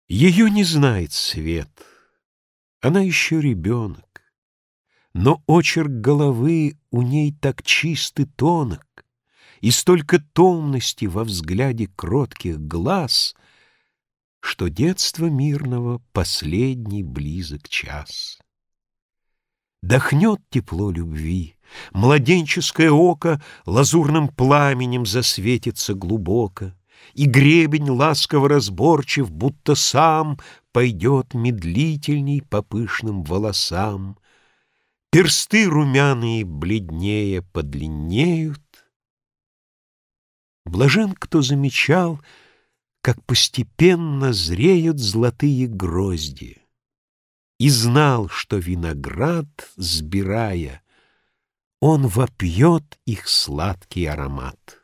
Ее не знает свет, она еще ребенок, но очерк головы у ней так чист и тонок, и столько томности во взгляде кротких глаз, что детства мирного последний близок час. Дохнет тепло любви, младенческое око лазурным пламенем засветится глубоко, и гребень ласково разборчив, будто сам пойдет медлительней по пышным волосам. Персты румяные бледнее подлиннеют. Блажен, кто замечал, как постепенно зреют золотые грозди, и знал, что виноград, сбирая, он вопьет их сладкий аромат.